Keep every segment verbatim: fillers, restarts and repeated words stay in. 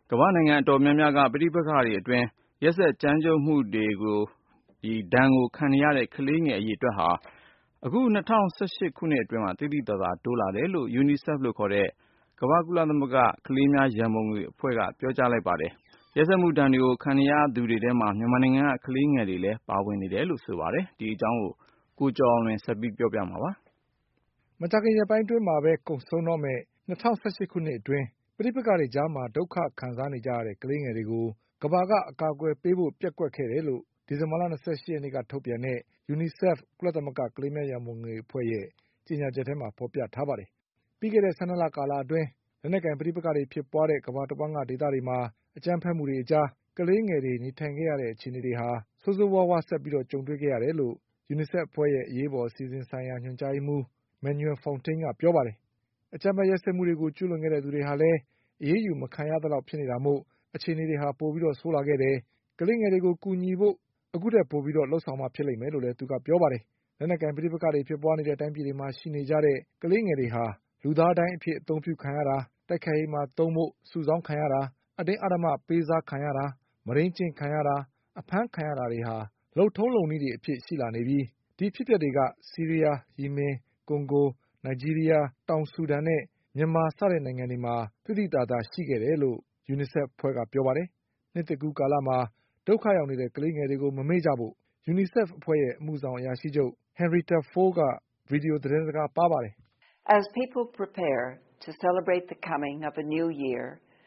ကမ္ဘာ့နိုင်ငံအတော်များများကပဋိပက္ခတွေအတွင်းရက်စက်ကြမ်းကြုတ်မှုတွေကိုဒီဒဏ်ကိုခံနေရတဲ့ကလေးငယ်အရေအတွက်ဟာအခု၂၀၁၈ခုနှစ်အတွင်းမှာသိသိသာသာတိုးလာတယ်လို့ UNICEF လို့ခေါ်တဲ့ကမ္ဘာ့ကုလသမဂ္ဂကလေးများရန်ပုံငွေအဖွဲ့ကပြောကြားလိုက်ပါတယ်။ရက်စက်မှုဒဏ်တွေကိုခံနေရသူတွေထဲမှာမြန်မာနိုင်ငံကကလေးငယ်တွေလည်းပါဝင်နေတယ်လို့ဆိုပါတယ်။ဒီအကြောင်းကိုကိုကျော်အောင်လွင်ဆက်ပြီးပြောပြမှာပါ။မကြာခင်ရက်ပိုင်းအတွင်းမှာပဲကုန်ဆုံးတော့မဲ့၂၀၁၈ခုနှစ်အတွင်းပဋိပက္ခတွေကြားမှာဒုက္ခခံစားနေကြရတဲ့ကလေးငယ်တွေကိုကမ္ဘာကအကာအကွယ်ပေးဖို့ပျက်ကွက်ခဲ့တယ်လို့ဒီဇင်ဘာလ၂၈ရက်နေ့ကထုတ်ပြန်တဲ့ UNICEF ကုလသမဂ္ဂကလေးများရန်ပုံငွေအဖွဲ့ရဲ့ကြေညာချက်ထဲမှာဖေါ်ပြထားပါတယ်။ပြီးခဲ့တဲ့၁၂လကာလအတွင်းလက်နက်ကိုင်ပဋိပက္ခတွေဖြစ်ပွါးတဲ့ကမ္ဘာတဝှမ်းကဒေသတွေမှာအကြမ်းဖက်မှုတွေအကြားကလေးငယ်တွေနေထိုင်ခဲ့ရတဲ့အခြေအနေတွေဟာဆိုးဆိုးဝါးဝါးဆက်ပြီးကြုံတွေ့ခဲ့ရတယ်လို့ UNICEF အဖွဲ့ရဲ့အရေးပေါ်အစီအစဉ်ဆိုင်ရာညွှန်ကြားရေးမှူး Manuel Fontaine ကပြောပါတယ်။အကြမ်းဖက်ရက်စက်မှုတွေကိုကျူးလွန်ခဲ့သူတွေဟာလည်းအရေးယူမခံရသလောက်ဖြစ်နေတာမို့အခြေအနေတွေဟာပိုပြီးဆိုးလာခဲ့တယ်။ကလေးငယ်တွေကိုကူညီဖို့အခုထက်ပိုပြီးလုပ်ဆောင်မှဖြစ်လိမ့်မယ်လို့လည်းသူကပြောပါတယ်။လက်နက်ကိုင်ပဋိပက္ခတွေဖြစ်ပွါးနေတဲ့တိုင်းပြည်တွေမှာရှိနေကြတဲ့ကလေးငယ်တွေဟာလူသားဒိုင်းအဖြစ်အသုံးပြုခံရတာတိုက်ခိုက်ရေးမှာသုံးဖို့စုဆောင်းခံရတာအတင်းအဓမ္မပေးစားခံရတာမုဒိန်းကျင့်ခံရတာအဖမ်းခံရတာတွေဟာလုပ်ထုံးလုပ်နည်းတွေအဖြစ်ရှိလာနေပြီးဒီအဖြစ်အပျက်တွေကဆီးရီးယား၊ယီမင်၊ကွန်ဂို၊နိုင်ဂျီးရီးယား၊တောင်ဆူဒန်နဲ့မြန်မာစတဲ့နိုင်ငံတွေမှာသိသိသာသာရှိခဲ့တယ်လို့ UNICEF အဖွဲ့ကပြောပါတယ်။နှစ်သစ်ကူးကာလမှာဒုက္ခရောက်နေတဲ့ကလေးငယ်တွေကိုမမေ့ကြဖို့ UNICEF အဖွဲ့ရဲ့အမှုဆောင်အရာရှိချုပ် Henrietta Fore ကဗွီဒီယိုသတင်းစကားပါးပါတယ်။ As people prepare to celebrate the coming of a new year,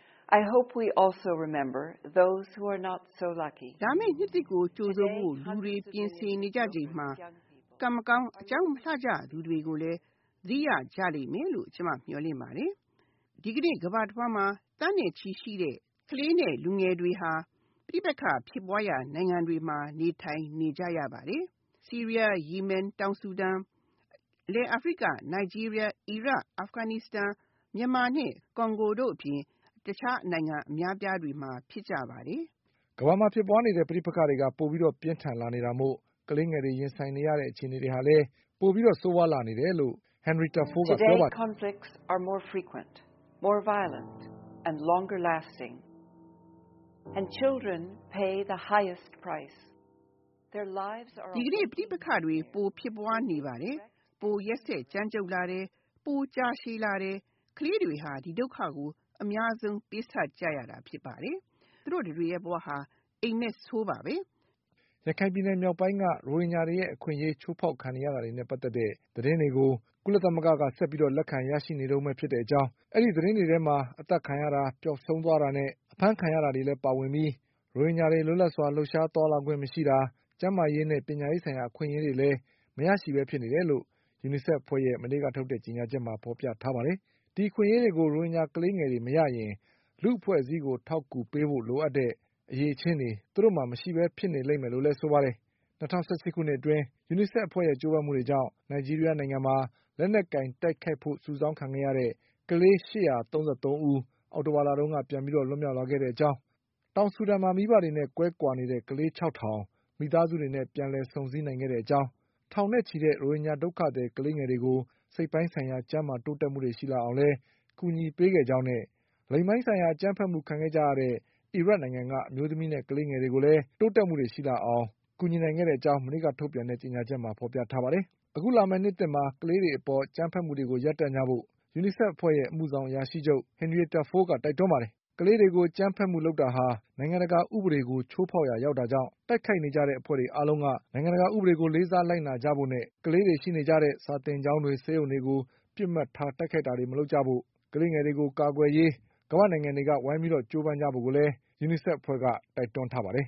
I hope we also remember those who are not so lucky. လာမယ့်နှစ်သစ်ကိုကြိုဆိုဖို့လူတွေပြင်ဆင်နေကြချိန်မှာကံမကောင်းအကြောင်းမလှကြသူတွေကိုလည်းသတိရကြလိမ့်မယ်လို့ကျွန်မမျှော်လင့်ပါတယ်။ဒီကနေ့ကမ္ဘာတစ်ဝှမ်းမှာတန်းနဲ့ချီရှိတဲ့ကလေးနဲ့လူငယ်တွေဟာပြိပက္ခဖြစ်ပွားရာနိုင်ငံတွေမှာနေထိုင်နေကြရပါတယ်။ဆီးရီးယား၊ယီမင်၊တောင်ဆူဒန်၊အလယ်အာဖရိက၊နိုင်ဂျီးရီးယား၊အီရတ်၊အာဖဂန်နစ္စတန်၊မြန်မာနဲ့ကွန်ဂိုတို့အပြင်တခြားနိုင်ငံအများအပြားတွေမှာဖြစ်ကြပါတယ်။ကမ္ဘာမှာဖြစ်ပွါးနေတဲ့ပဋိပက္ခတွေကပိုပြီးပြင်းထန်လာနေတာမို့ကလေးငယ်တွေရင်ဆိုင်နေရတဲ့အခြေအနေတွေဟာလည်းပိုပြီးဆိုးဝါးလာနေတယ်လို့ Henrietta Fore ကပြောပါတယ်။ Today conflicts are more frequent, more violent and longer lasting. And children pay the highest price. Their lives are ဒီကနေ့ပဋိပက္ခတွေပိုဖြစ်ပွားနေပါတယ်။ပိုရက်စက်ကြမ်းကြုတ်လာတယ်။ပိုကြာရှည်လာတယ်။ကလေးတွေဟာဒီဒုက္ခကိုအများဆုံးပေးဆပ်ကြရတာဖြစ်ပါတယ်။သူတို့တွေရဲ့ဘဝဟာအိမ်မက်ဆိုးပါပဲ။ရခိုင်ပြည်နယ်မြောက်ပိုင်းကရိုဟင်ဂျာတွေရဲ့အခွင့်အရေးချိုးဖေါက်ခံနေရတာတွေနဲ့ပတ်သက်တဲ့သတင်းတွေကိုကုလသမဂ္ဂကဆက်ပြီးလက်ခံရရှိနေတုန်းပဲဖြစ်တဲ့အကြောင်းအဲဒီသတင်းတွေထဲမှာအသတ်ခံရတာပျောက်ဆုံးသွားတာနဲ့အဖမ်းခံရတာတွေလည်းပါဝင်ပြီးရိုဟင်ဂျာတွေလွတ်လပ်စွာလှုပ်ရှားသွားလာခွင့်မရှိတာကျန်းမာရေးနဲ့ပညာရေးဆိုင်ရာအခွင့်အရေးတွေလည်းမရရှိပဲဖြစ်နေတယ်လို့ UNICEF အဖွဲ့ရဲ့မနေ့ကထုတ်တဲ့ကြေညာချက်မှာဖေါ်ပြထားပါတယ်။ဒီအခွင့်အရေးတွေကိုရိုဟင်ဂျာကလေးငယ်တွေမရရင်လူ့အဖွဲ့အစည်းကိုထောက်ကူပေးဖို့လိုအပ်တဲ့အရည်အချင်းတွေသူတို့မှာမရှိပဲဖြစ်နေလိမ့်မယ်လို့လည်းဆိုပါတယ်။၂၀၁၈ခုနှစ်အတွင်း UNICEF အဖွဲ့ရဲ့ကြိုးပမ်းမှုတွေကြောင့်နိုင်ဂျီးရီးယားနိုင်ငံမှာလက်နက်ကိုင်တိုက်ခိုက်ဖို့စုဆောင်းခံခဲ့ရတဲ့ကလေး၈၃၃ဦးအောက်တိုဘာလတုန်းကပြန်ပြီးလွတ်မြောက်လာခဲ့တဲ့အကြောင်းတောင်ဆူဒန်မှာမိဘတွေနဲ့ကွဲကွာနေတဲ့ကလေးခြောက်ထောင်မိသားစုတွေနဲ့ပြန်လည်ဆုံစည်းနိုင်ခဲ့တဲ့အကြောင်းထောင်နဲ့ချီတဲ့ရိုဟင်ဂျာဒုက္ခသည်ကလေးငယ်တွေကိုစိတ်ပိုင်းဆိုင်ရာကျန်းမာတိုးတက်မှုတွေရှိလာအောင်လည်းကူညီပေးခဲ့ကြောင်းနဲ့လိင်ပိုင်းဆိုင်ရာအကြမ်းဖက်မှုခံခဲ့ကြရတဲ့အီရတ်နိုင်ငံကအမျိုးသမီးနဲ့ကလေးငယ်တွေကိုလည်းတိုးတက်မှုတွေရှိလာအောင်ကူညီနိုင်ခဲ့တဲ့အကြောင်းမနေ့ကထုတ်ပြန်တဲ့ကြေညာချက်မှာဖေါ်ပြထားပါတယ်။အခုလာမယ့်နှစ်သစ်မှာကလေးတွေအပေါ်အကြမ်းဖက်မှုတွေကိုရပ်တန့်ကြဖို့ UNICEF အဖွဲ့ရဲ့အမှုဆောင်အရာရှိချုပ် Henrietta Fore ကတိုက်တွန်းပါတယ်။ကလေးတွေကိုအကြမ်းဖက်မှုလုပ်တာဟာနိုင်ငံတကာဥပဒေကိုချိုးဖေါက်ရာရောက်တာကြောင့်တိုက်ခိုက်နေကြတဲ့အဖွဲ့တွေအားလုံးကနိုင်ငံတကာဥပဒေကိုလေးစားလိုက်နာကြဖို့နဲ့ကလေးတွေရှိနေကြတဲ့စာသင်ကျောင်းတွေဆေးရုံတွေကိုပစ်မှတ်ထားတိုက်ခိုက်တာတွေမလုပ်ကြဖို့ကလေးငယ်တွေကိုကာကွယ်ရေးကမ္ဘာ့နိုင်ငံတွေကဝိုင်းပြီးကြိုးပမ်းကြဖို့ကိုလည်း UNICEF အဖွဲ့ကတိုက်တွန်းထားပါတယ်